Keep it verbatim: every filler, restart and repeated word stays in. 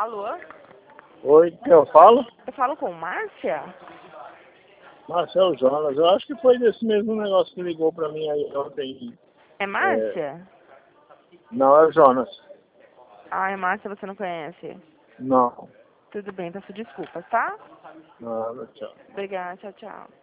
Alô? Oi, que eu falo? Eu falo com Márcia? Marcelo Jonas. Eu acho que foi desse mesmo negócio que ligou pra mim aí ontem. É Márcia? Não, é o Jonas. Ah, é Márcia, você não conhece? Não. Tudo bem, peço desculpas, tá? Não, tchau. Obrigada, tchau, tchau.